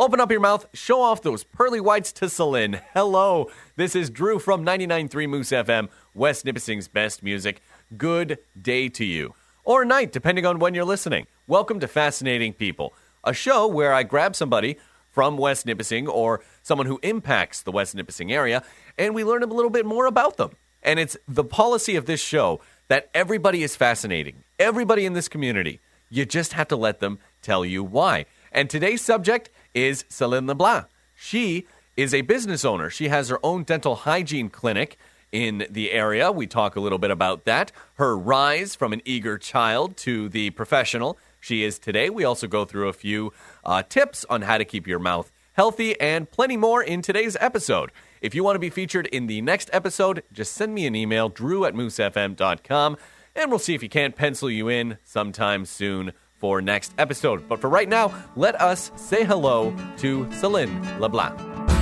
Open up your mouth, show off those pearly whites to Celine. Hello, this is Drew from 99.3 Moose FM, West Nipissing's best music. Good day to you. Or night, depending on when you're listening. Welcome to Fascinating People, a show where I grab somebody from West Nipissing or someone who impacts the West Nipissing area, and we learn a little bit more about them. And it's the policy of this show that everybody is fascinating. Everybody in this community. You just have to let them tell you why. And today's subject is Celine Leblanc. She is a business owner. She has her own dental hygiene clinic in the area. We talk a little bit about that. Her rise from an eager child to the professional she is today. We also go through a few tips on how to keep your mouth healthy and plenty more in today's episode. If you want to be featured in the next episode, just send me an email, drew@moosefm.com, and we'll see if you can't pencil you in sometime soon for next episode. But for right now, let us say hello to Celine Leblanc.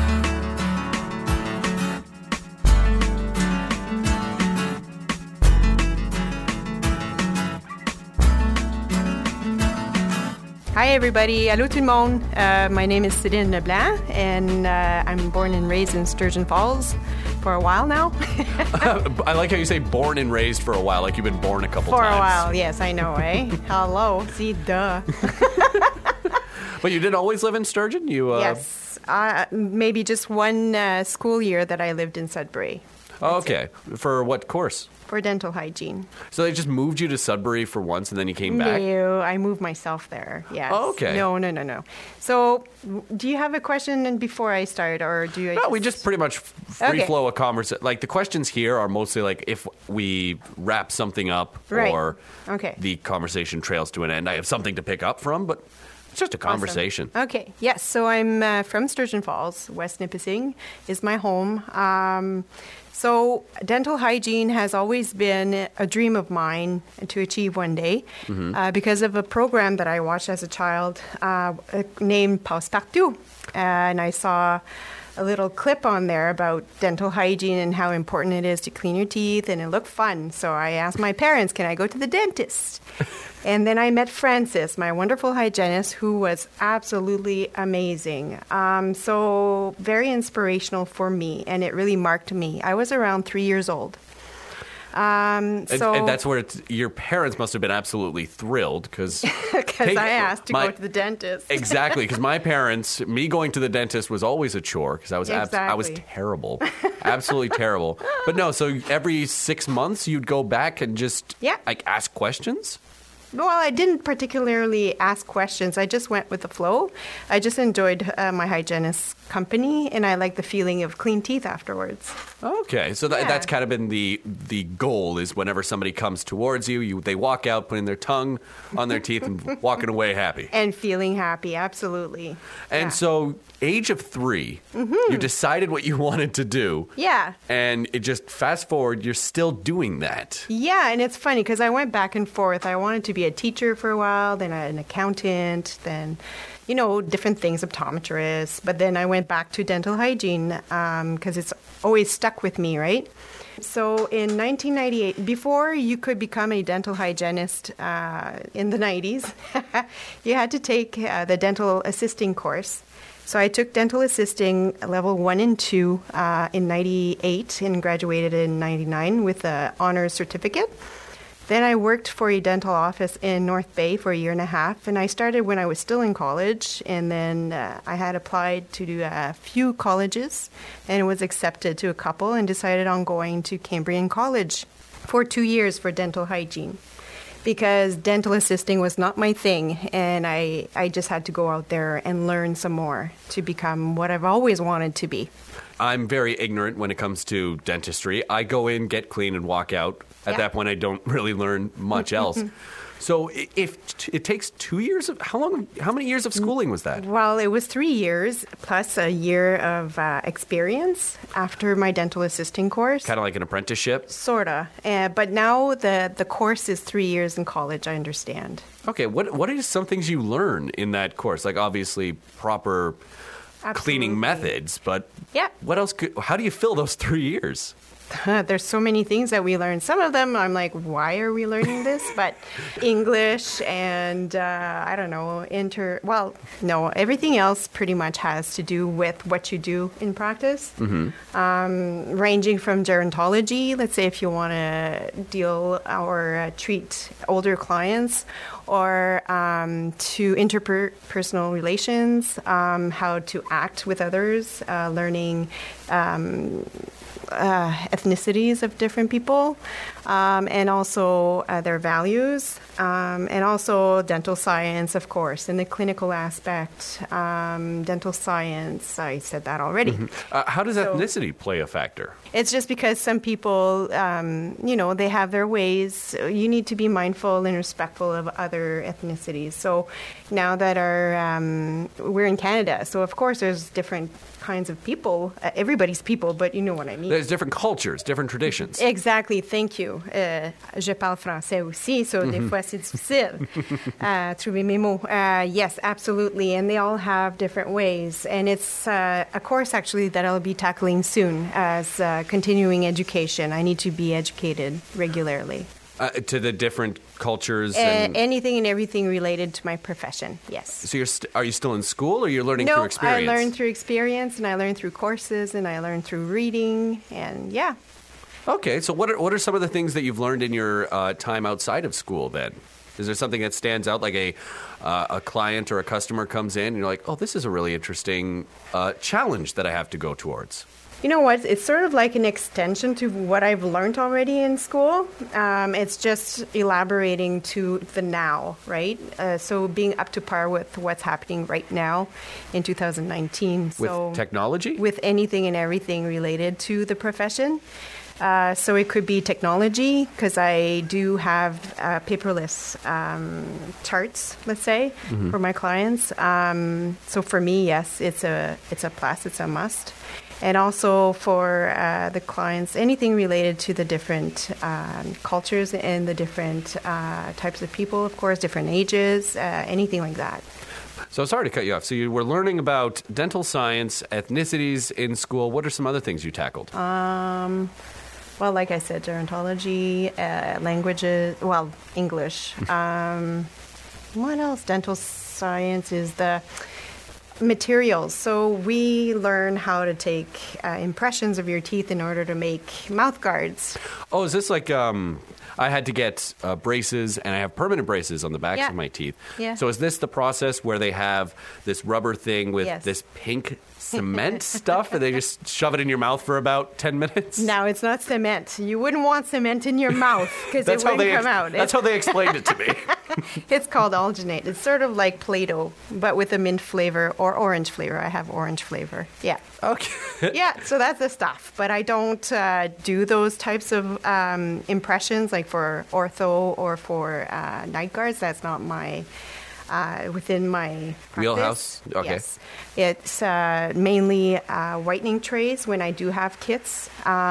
Hi everybody, allô tout le monde. My name is Celine Leblanc and I'm born and raised in Sturgeon Falls for a while now. I like how you say born and raised for a while, like you've been born a couple times. For a while, yes, I know, eh? Hello, see, duh. But you didn't always live in Sturgeon? Yes, maybe just one school year that I lived in Sudbury. Okay, for what course? For dental hygiene. So they just moved you to Sudbury for once and then you came back? No, I moved myself there, yes. Oh, okay. No. So, do you have a question before I start, or do you... No, we just pretty much free flow a conversation. Like, the questions here are mostly like if we wrap something up or the conversation trails to an end. I have something to pick up from, but it's just a conversation. Awesome. Okay, yes, so I'm from Sturgeon Falls. West Nipissing is my home. So dental hygiene has always been a dream of mine to achieve one day because of a program that I watched as a child named Passepartout. And I saw a little clip on there about dental hygiene and how important it is to clean your teeth, and it looked fun. So I asked my parents, can I go to the dentist? And then I met Francis, my wonderful hygienist, who was absolutely amazing. So very inspirational for me, and it really marked me. I was around 3 years old. And that's where your parents must have been absolutely thrilled because I asked to go to the dentist. Exactly, because my parents, me going to the dentist was always a chore because I was terrible, absolutely terrible. But no, so every 6 months you'd go back and just ask questions. Well, I didn't particularly ask questions. I just went with the flow. I just enjoyed my hygienist's company, and I like the feeling of clean teeth afterwards. Okay, so that's kind of been the goal is whenever somebody comes towards you, they walk out putting their tongue on their teeth and walking away happy. And feeling happy, absolutely. And so age of 3, you decided what you wanted to do. Yeah. And it just fast forward, you're still doing that. Yeah, and it's funny because I went back and forth. I wanted to be a teacher for a while, then an accountant, then, different things, optometrist. But then I went back to dental hygiene because it's always stuck with me, right? So in 1998, before you could become a dental hygienist in the 90s, you had to take the dental assisting course. So I took dental assisting level 1 and 2 in 98 and graduated in 99 with an honors certificate. Then I worked for a dental office in North Bay for a year and a half, and I started when I was still in college, and then I had applied to do a few colleges and was accepted to a couple and decided on going to Cambrian College for 2 years for dental hygiene because dental assisting was not my thing, and I just had to go out there and learn some more to become what I've always wanted to be. I'm very ignorant when it comes to dentistry. I go in, get clean, and walk out. At that point, I don't really learn much else. So if it takes 2 years of how many years of schooling was that? Well, it was 3 years plus a year of experience after my dental assisting course. Kind of like an apprenticeship? Sorta. But now the course is 3 years in college, I understand. Okay, what are some things you learn in that course? Like obviously proper cleaning methods, but what else how do you fill those 3 years? there's so many things that we learn. Some of them I'm like, why are we learning this? But English and I don't know, no, everything else pretty much has to do with what you do in practice. Ranging from gerontology, let's say if you want to deal or treat older clients, or to interpersonal relations, how to act with others, learning ethnicities of different people, and also their values, and also dental science, of course, in the clinical aspect. Dental science, I said that already. How does ethnicity play a factor? It's just because some people, they have their ways. You need to be mindful and respectful of other ethnicities. So now that we're in Canada, so of course there's different kinds of people, everybody's people, but you know what I mean. There's different cultures, different traditions. Exactly, thank you. Je parle français aussi, so des fois c'est difficile trouver mes mots. Yes, absolutely, and they all have different ways. And it's a course actually that I'll be tackling soon as continuing education. I need to be educated regularly. To the different cultures? And anything and everything related to my profession, yes. So are you still in school, or you're learning through experience? No, I learn through experience, and I learn through courses, and I learn through reading, and yeah. Okay, so what are some of the things that you've learned in your time outside of school then? Is there something that stands out, like a client or a customer comes in and you're like, oh, this is a really interesting challenge that I have to go towards? You know what? It's sort of like an extension to what I've learned already in school. It's just elaborating to the now, right? So being up to par with what's happening right now in 2019. With technology? With anything and everything related to the profession. So it could be technology, because I do have paperless charts, let's say, for my clients. So for me, yes, it's a plus, it's a must. And also for the clients, anything related to the different cultures and the different types of people, of course, different ages, anything like that. So sorry to cut you off. So you were learning about dental science, ethnicities in school. What are some other things you tackled? Well, like I said, gerontology, languages, English. What else? Dental science is the materials. So we learn how to take impressions of your teeth in order to make mouth guards. Oh, is this like I had to get braces, and I have permanent braces on the backs of my teeth. Yeah. So is this the process where they have this rubber thing with this pink cement stuff, and they just shove it in your mouth for about 10 minutes? No, it's not cement. You wouldn't want cement in your mouth because it wouldn't come out. That's how they explained it to me. It's called alginate. It's sort of like Play-Doh, but with a mint flavor or orange flavor. I have orange flavor. Yeah. Okay. Yeah, so that's the stuff. But I don't do those types of impressions like for ortho or for night guards. That's not my... within my practice. Wheelhouse? Okay. Yes. It's mainly whitening trays when I do have kits,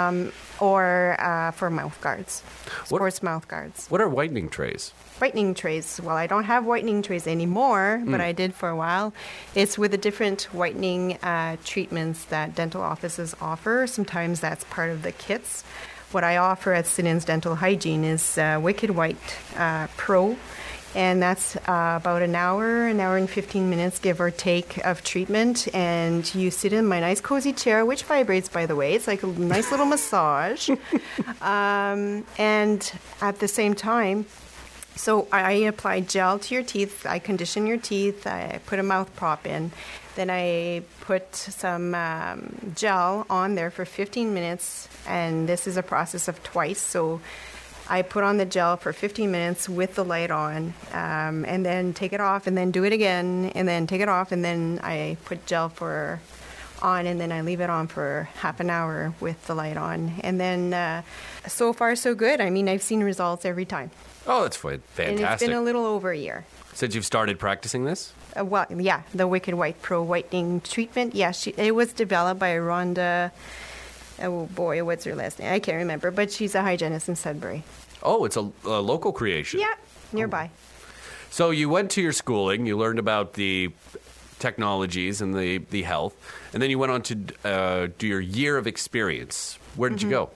or for mouth guards, sports mouth guards. What are whitening trays? Whitening trays. Well, I don't have whitening trays anymore, but I did for a while. It's with the different whitening treatments that dental offices offer. Sometimes that's part of the kits. What I offer at Sinins Dental Hygiene is Wicked White Pro. And that's about an hour and 15 minutes, give or take, of treatment. And you sit in my nice cozy chair, which vibrates, by the way. It's like a nice little massage. And at the same time, so I apply gel to your teeth. I condition your teeth. I put a mouth prop in. Then I put some gel on there for 15 minutes. And this is a process of twice. So I put on the gel for 15 minutes with the light on, and then take it off, and then do it again, and then take it off, and then I put gel on, and then I leave it on for half an hour with the light on. And then so far, so good. I mean, I've seen results every time. Oh, that's fantastic. And it's been a little over a year. Since you've started practicing this? Well, yeah, the Wicked White Pro whitening treatment. Yeah, it was developed by Rhonda. Oh boy, what's her last name? I can't remember, but she's a hygienist in Sudbury. Oh, it's a local creation. Yeah, nearby. So you went to your schooling, you learned about the technologies and the health, and then you went on to do your year of experience. Where did you go?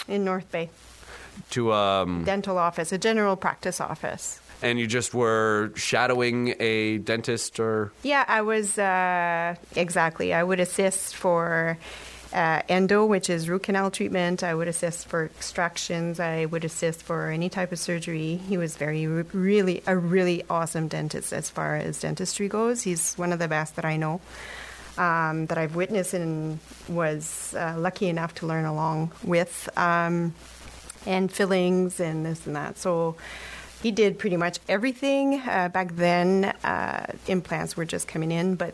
in North Bay. To Dental office, a general practice office. and you just were shadowing a dentist, or Yeah, I was, exactly. I would assist for endo, which is root canal treatment. I would assist for extractions. I would assist for any type of surgery. He was really a really awesome dentist as far as dentistry goes. He's one of the best that I know, that I've witnessed and was lucky enough to learn along with, and fillings and this and that. So he did pretty much everything. Back then, implants were just coming in, but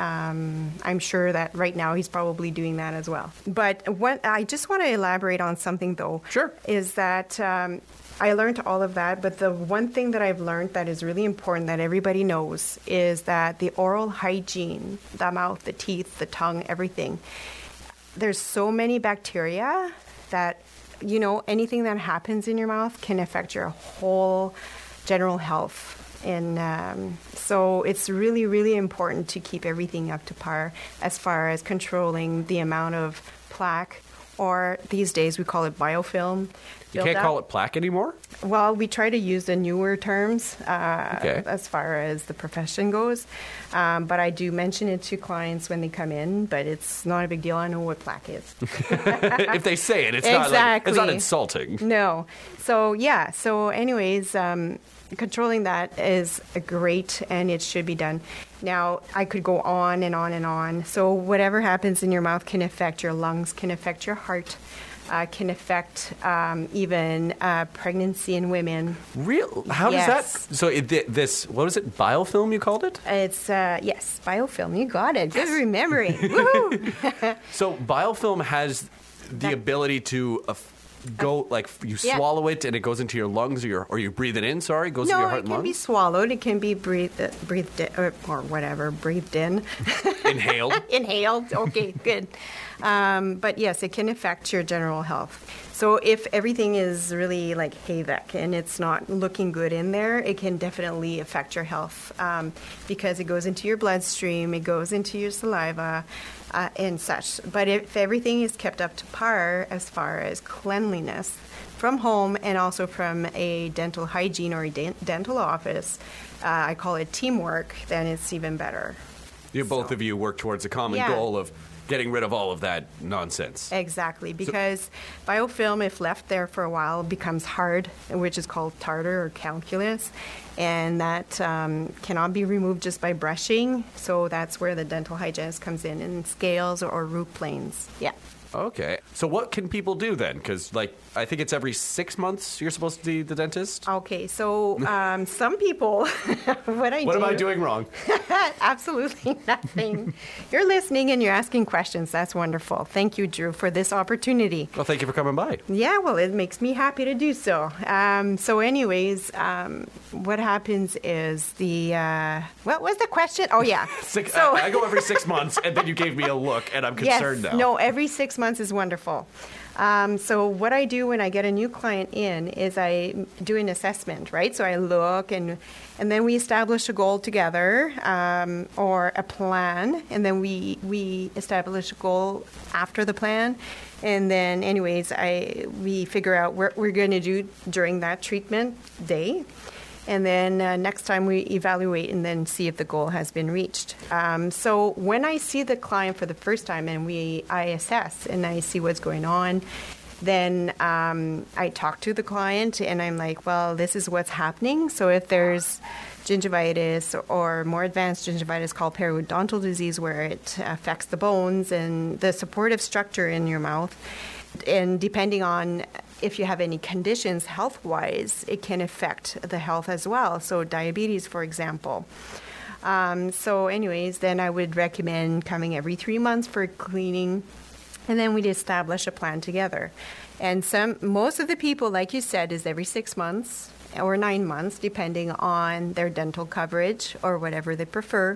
I'm sure that right now he's probably doing that as well. But what I just want to elaborate on something, though, Sure. is that I learned all of that, but the one thing that I've learned that is really important that everybody knows is that the oral hygiene, the mouth, the teeth, the tongue, everything, there's so many bacteria that anything that happens in your mouth can affect your whole general health. And so it's really, really important to keep everything up to par as far as controlling the amount of plaque, or these days we call it biofilm. you can't call it plaque anymore? Well, we try to use the newer terms Okay. as far as the profession goes. But I do mention it to clients when they come in, but it's not a big deal. I know what plaque is. If they say it, it's Exactly. not insulting. No. So, yeah. So, anyways, controlling that is great, and it should be done. Now, I could go on and on and on. So, whatever happens in your mouth can affect your lungs, can affect your heart, can affect even pregnancy in women. Real? How does Yes. that? So this, what was it? Biofilm? You called it? It's, yes, biofilm. You got it. Good remembering. Woohoo! So biofilm has the ability to go like you Yeah. swallow it and it goes into your lungs, or you breathe it in. Sorry, goes into No, your heart it and can be lungs. swallowed. It can be breathed or whatever, breathed in. Inhaled. Inhaled. Okay, good. But yes, it can affect your general health. So if everything is really like hayvek and it's not looking good in there, it can definitely affect your health, because it goes into your bloodstream, it goes into your saliva, and such. But if everything is kept up to par as far as cleanliness from home and also from a dental hygiene or a dental office, I call it teamwork, then it's even better. Both of you work towards a common Yeah. goal of getting rid of all of that nonsense. Exactly, because biofilm, if left there for a while, becomes hard, which is called tartar or calculus, and that cannot be removed just by brushing. So that's where the dental hygienist comes in scales or root planes. Yeah. Okay. So what can people do then? Because I think it's every 6 months you're supposed to see the dentist. Okay, so some people, what Am I doing wrong? Absolutely nothing. You're listening and you're asking questions. That's wonderful. Thank you, Drew, for this opportunity. Well, thank you for coming by. Yeah, well, it makes me happy to do so. So anyways, what happens is what was the question? Oh, yeah. I go every 6 months, and then you gave me a look, and I'm concerned now. No, every 6 months is wonderful. So what I do when I get a new client in is I do an assessment, right? So I look and then we establish a goal together, or a plan, and then we establish a goal after the plan. And then anyways, we figure out what we're going to do during that treatment day. And then next time we evaluate and then see if the goal has been reached. So when I see the client for the first time and I assess and I see what's going on, then I talk to the client and I'm like, well, this is what's happening. So if there's gingivitis or more advanced gingivitis called periodontal disease, where it affects the bones and the supportive structure in your mouth, and depending on if you have any conditions health-wise, it can affect the health as well. So diabetes, for example. So anyways, then I would recommend coming every 3 months for cleaning, and then we'd establish a plan together. And most of the people, like you said, is every 6 months or 9 months, depending on their dental coverage or whatever they prefer.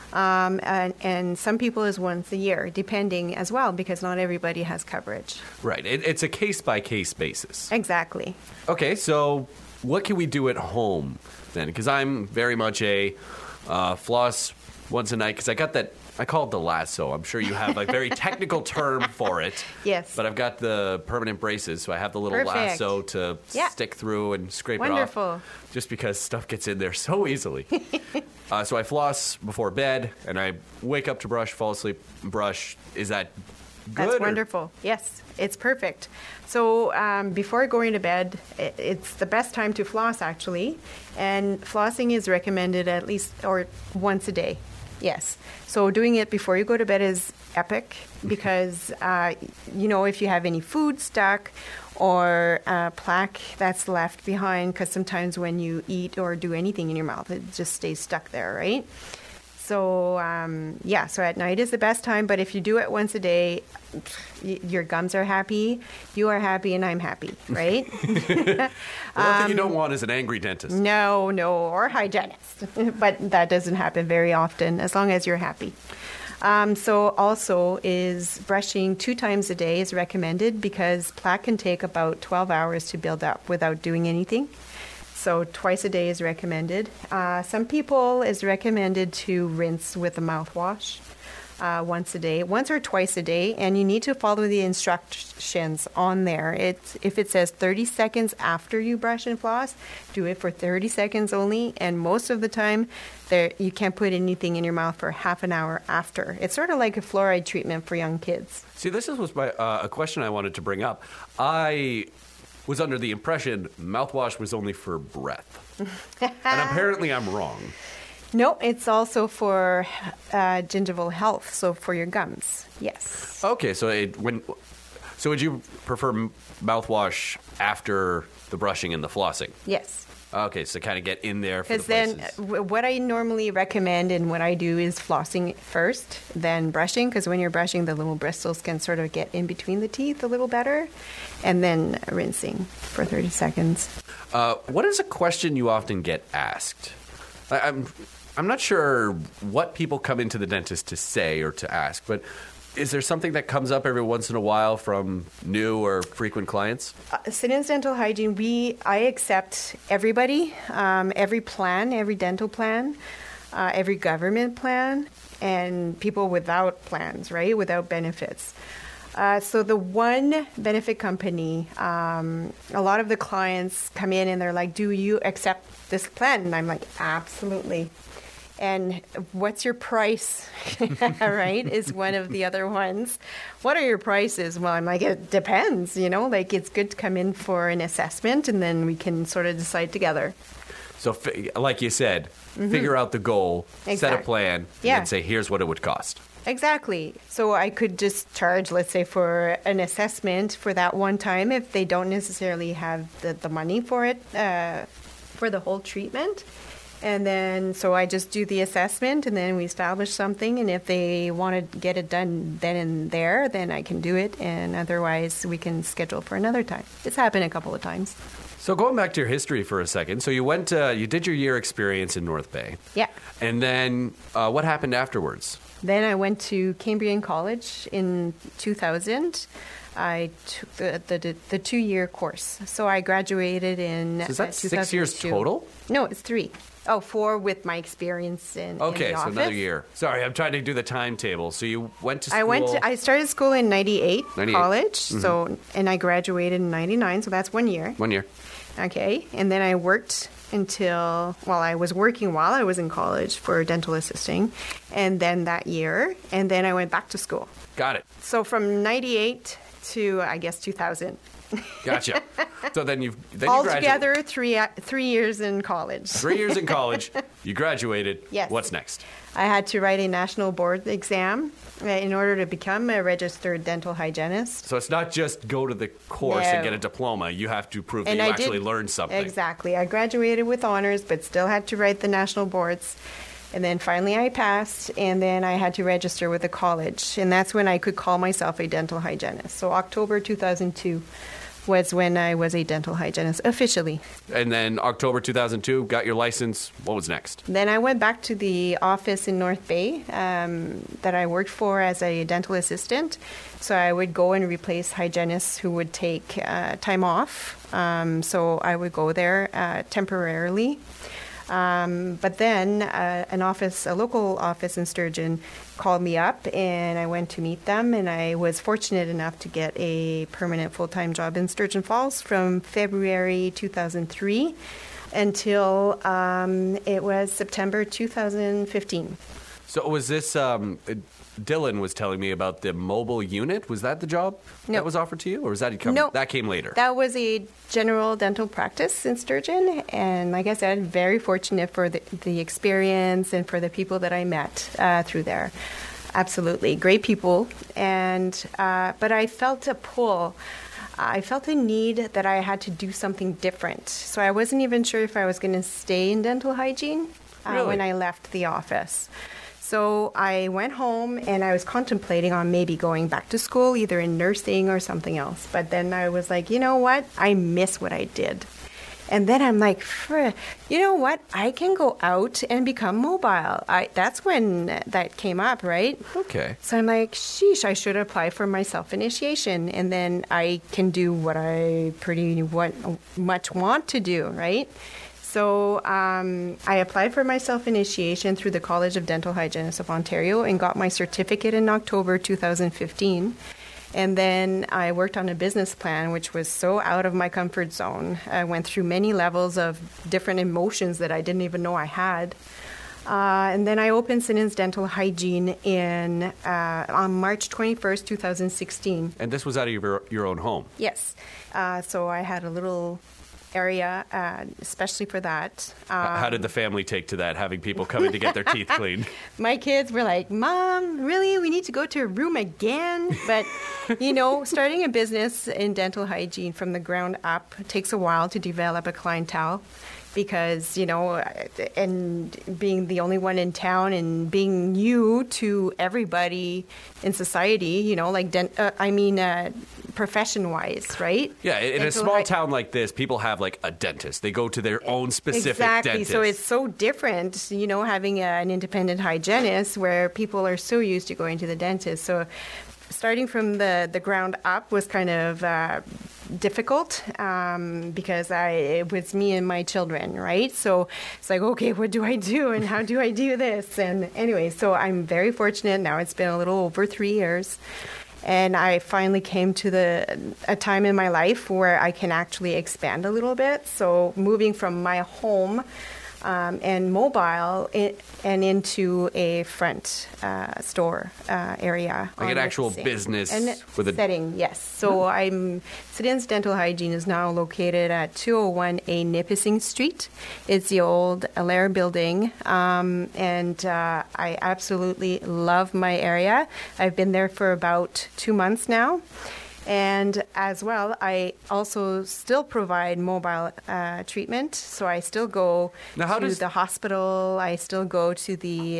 And some people is once a year, depending as well, because not everybody has coverage. Right. It's a case-by-case basis. Exactly. Okay, so what can we do at home then? Because I'm very much a floss once a night, because I got that I call it the lasso. I'm sure you have a very technical term for it. Yes. But I've got the permanent braces, so I have the little Perfect. lasso to stick through and scrape it Wonderful. off. Just because stuff gets in there so easily. So I floss before bed, and I wake up to brush, fall asleep, brush. Is that good? That's or- wonderful. Yes, it's perfect. So before going to bed, it's the best time to floss, actually. And flossing is recommended at least or once a day. Yes. So doing it before you go to bed is epic because, if you have any food stuck or plaque that's left behind, because sometimes when you eat or do anything in your mouth, it just stays stuck there, right? So, so at night is the best time, but if you do it once a day, your gums are happy, you are happy, and I'm happy, right? The one thing you don't want is an angry dentist. No, or hygienist. But that doesn't happen very often, as long as you're happy. So also is brushing 2 times a day is recommended because plaque can take about 12 hours to build up without doing anything. So twice a day is recommended. Some people is recommended to rinse with a mouthwash once a day, once or twice a day, and you need to follow the instructions on there. If it says 30 seconds after you brush and floss, do it for 30 seconds only, and most of the time you can't put anything in your mouth for half an hour after. It's sort of like a fluoride treatment for young kids. See, this was a question I wanted to bring up. I was under the impression mouthwash was only for breath. And apparently I'm wrong. No, it's also for gingival health, so for your gums. Yes. Okay, so would you prefer mouthwash after the brushing and the flossing? Yes. Okay, so kind of get in there for the Because then places. what I normally recommend and what I do is flossing first, then brushing, because when you're brushing, the little bristles can sort of get in between the teeth a little better, and then rinsing for 30 seconds. What is a question you often get asked? I'm not sure what people come into the dentist to say or to ask, but is there something that comes up every once in a while from new or frequent clients? Siddons Dental Hygiene, I accept everybody, every plan, every dental plan, every government plan, and people without plans, right, without benefits. So the one benefit company, a lot of the clients come in and they're like, do you accept this plan? And I'm like, absolutely. And what's your price, right, is one of the other ones. What are your prices? Well, I'm like, it depends, like it's good to come in for an assessment and then we can sort of decide together. So, like you said, figure out the goal, set a plan, and then say, here's what it would cost. Exactly. So I could just charge, let's say, for an assessment for that one time if they don't necessarily have the money for it, for the whole treatment. And then, so I just do the assessment and then we establish something. And if they want to get it done then and there, then I can do it. And otherwise, we can schedule for another time. It's happened a couple of times. So going back to your history for a second. So you you did your year experience in North Bay. Yeah. And then what happened afterwards? Then I went to Cambrian College in 2000. I took the 2-year course. So I graduated in So is that 2002. 6 years total? No, it's 3. Oh, 4 with my experience in Okay, the so office. another year. Sorry, I'm trying to do the timetable. So you went to school. I started school in 98, 98. college. So, and I graduated in 99, so that's 1 year. 1 year. Okay. And then I worked I was working while I was in college for dental assisting. And then that year, and then I went back to school. Got it. So from 98 to, I guess, 2000. Gotcha. So then you Altogether, 3 years in college. 3 years in college. You graduated. Yes. What's next? I had to write a national board exam in order to become a registered dental hygienist. So it's not just go to the course and get a diploma. You have to prove that you actually learned something. Exactly. I graduated with honors, but still had to write the national boards. And then finally I passed, and then I had to register with the college. And that's when I could call myself a dental hygienist. So October 2002 was when I was a dental hygienist officially. And then October 2002, got your license. What was next? Then I went back to the office in North Bay that I worked for as a dental assistant. So I would go and replace hygienists who would take time off. So I would go there temporarily. But then a local office in Sturgeon called me up, and I went to meet them, and I was fortunate enough to get a permanent full-time job in Sturgeon Falls from February 2003 until it was September 2015. So was this, Dylan was telling me about the mobile unit. Was that the job that was offered to you? Or was that that came later? That was a general dental practice in Sturgeon. And like I said, very fortunate for the experience and for the people that I met through there. Absolutely. Great people. And but I felt a pull. I felt a need that I had to do something different. So I wasn't even sure if I was going to stay in dental hygiene when I left the office. So I went home and I was contemplating on maybe going back to school, either in nursing or something else. But then I was like, you know what? I miss what I did. And then I'm like, you know what? I can go out and become mobile. That's when that came up, right? Okay. So I'm like, sheesh, I should apply for my self-initiation. And then I can do what I pretty much want to do, right? So I applied for my self-initiation through the College of Dental Hygienists of Ontario and got my certificate in October 2015. And then I worked on a business plan, which was so out of my comfort zone. I went through many levels of different emotions that I didn't even know I had. And then I opened Siddons Dental Hygiene on March 21st, 2016. And this was out of your own home? Yes. So I had a little area, especially for that. How did the family take to that, having people coming to get their teeth cleaned? My kids were like, Mom, really? We need to go to a room again? But, starting a business in dental hygiene from the ground up takes a while to develop a clientele. Because, and being the only one in town and being new to everybody in society, profession-wise, right? Yeah, in a small town like this, people have like a dentist. They go to their own specific dentist. Exactly. So it's so different, having an independent hygienist where people are so used to going to the dentist. So starting from the ground up was kind of difficult because it was me and my children, right? So it's like, okay, what do I do and how do I do this? And anyway, so I'm very fortunate. Now it's been a little over 3 years. And I finally came to a time in my life where I can actually expand a little bit. So moving from my home and mobile and into a front store area. Like an actual business with a setting, yes. So Siddons Dental Hygiene is now located at 201A Nipissing Street. It's the old Allaire building, and I absolutely love my area. I've been there for about 2 months now. And as well, I also still provide mobile treatment. So I still go to the hospital. I still go to the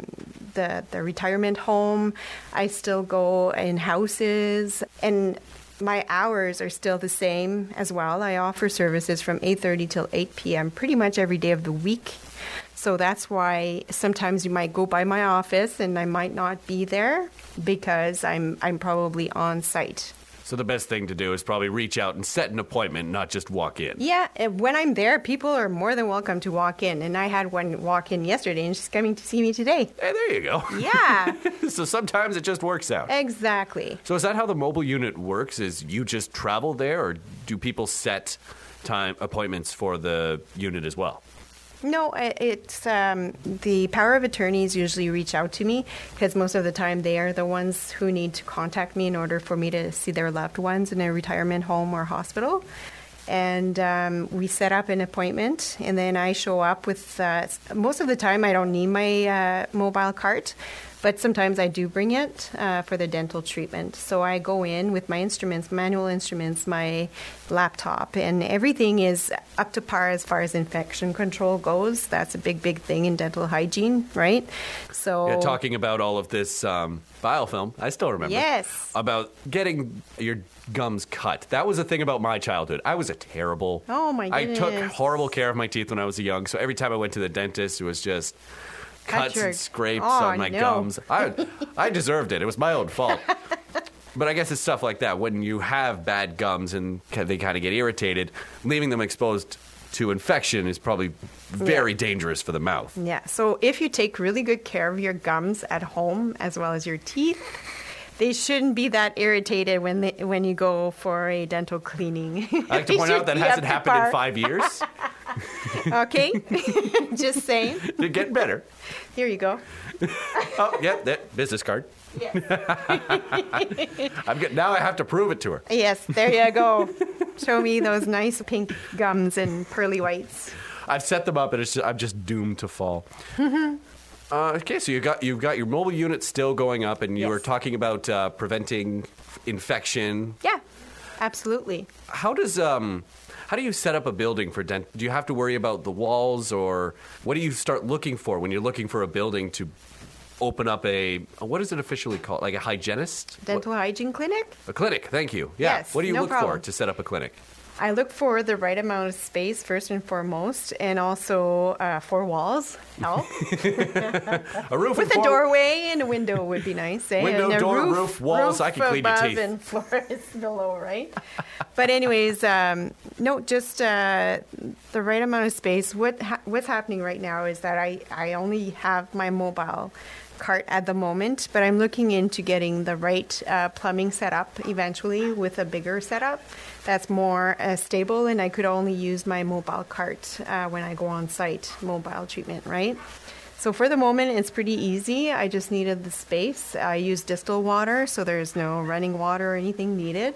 retirement home. I still go in houses. And my hours are still the same as well. I offer services from 8:30 till 8 p.m. pretty much every day of the week. So that's why sometimes you might go by my office and I might not be there because I'm probably on site. So the best thing to do is probably reach out and set an appointment, not just walk in. Yeah, when I'm there, people are more than welcome to walk in. And I had one walk in yesterday, and she's coming to see me today. Hey, there you go. Yeah. So sometimes it just works out. Exactly. So is that how the mobile unit works? Is you just travel there, or do people set time appointments for the unit as well? No, it's the power of attorneys usually reach out to me because most of the time they are the ones who need to contact me in order for me to see their loved ones in a retirement home or hospital. And we set up an appointment, and then I show up with, most of the time I don't need my mobile cart, but sometimes I do bring it for the dental treatment. So I go in with my instruments, manual instruments, my laptop, and everything is up to par as far as infection control goes. That's a big, big thing in dental hygiene, right? So yeah, talking about all of this biofilm, I still remember. Yes. About getting your gums cut. That was a thing about my childhood. I was a terrible... Oh, my goodness. I took horrible care of my teeth when I was young, so every time I went to the dentist, it was just... cuts and scrapes on my gums. I deserved it. It was my own fault. But I guess it's stuff like that. When you have bad gums and they kind of get irritated, leaving them exposed to infection is probably very dangerous for the mouth. Yeah. So if you take really good care of your gums at home as well as your teeth, they shouldn't be that irritated when you go for a dental cleaning. I like to point out that hasn't happened in 5 years. Okay. Just saying. They're getting better. Here you go. Oh, yeah, that business card. Yes. Now I have to prove it to her. Yes, there you go. Show me those nice pink gums and pearly whites. I've set them up, and I'm just doomed to fall. Okay, so you've got your mobile unit still going up, and you were talking about preventing infection. Yeah, absolutely. How do you set up a building for dent? Do you have to worry about the walls, or what do you start looking for when you're looking for a building to open up what is it officially called? Like a hygienist? Dental hygiene clinic? A clinic, thank you. Yeah. Yes, What do you no look problem. for to set up a clinic? I look for the right amount of space first and foremost, and also 4 walls help. A roof With and a doorway and a window would be nice. Eh? Window, and a door, roof, walls, I can clean your above teeth. and floor is below, right? But anyways, no, just the right amount of space. What's happening right now is that I only have my mobile cart at the moment, but I'm looking into getting the right plumbing setup eventually with a bigger setup that's more stable, and I could only use my mobile cart when I go on site, mobile treatment, right? So for the moment, it's pretty easy. I just needed the space. I use distilled water, so there's no running water or anything needed.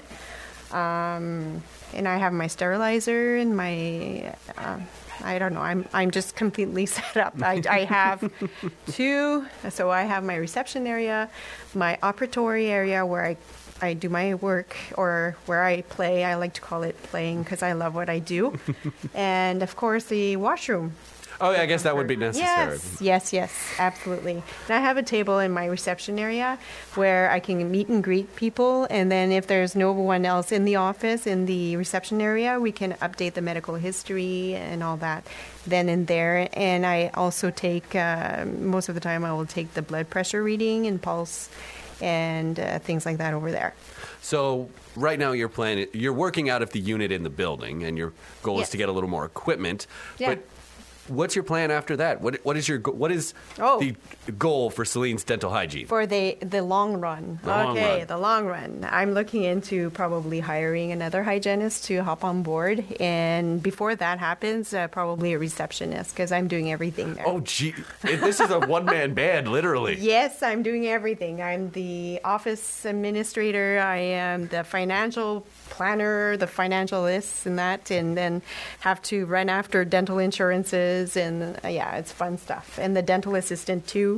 And I have my sterilizer and my I don't know. I'm just completely set up. I have 2. So I have my reception area, my operatory area where I do my work, or where I play. I like to call it playing because I love what I do. And of course, the washroom. Oh, yeah, I guess that would be necessary. Yes, absolutely. And I have a table in my reception area where I can meet and greet people. And then if there's no one else in the office, in the reception area, we can update the medical history and all that then and there. And I also take, most of the time, I will take the blood pressure reading and pulse and things like that over there. So right now you're working out of the unit in the building, and your goal is to get a little more equipment. Yeah. But what's your plan after that? What is the goal for Celine's Dental Hygiene? For the long run. The long run. I'm looking into probably hiring another hygienist to hop on board. And before that happens, probably a receptionist, because I'm doing everything there. Oh, gee. This is a one-man band, literally. Yes, I'm doing everything. I'm the office administrator. I am the financial planner, the financial this and that, and then have to run after dental insurances, and it's fun stuff. And the dental assistant too.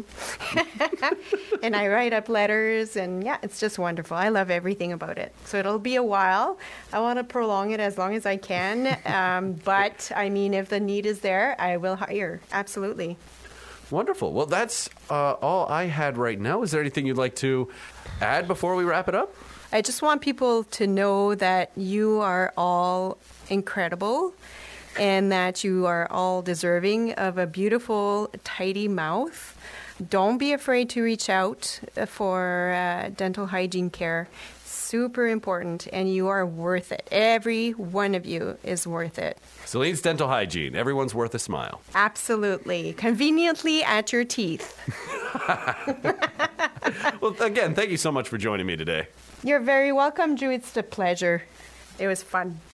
And I write up letters, and it's just wonderful. I love everything about it. So it'll be a while. I want to prolong it as long as I can. But I mean, if the need is there, I will hire. Absolutely. Wonderful. Well, that's all I had right now. Is there anything you'd like to add before we wrap it up? I just want people to know that you are all incredible, and that you are all deserving of a beautiful, tidy mouth. Don't be afraid to reach out for dental hygiene care. Super important, and you are worth it. Every one of you is worth it. Celine's Dental Hygiene. Everyone's worth a smile. Absolutely. Conveniently at your teeth. Well, again, thank you so much for joining me today. You're very welcome, Drew. It's a pleasure. It was fun.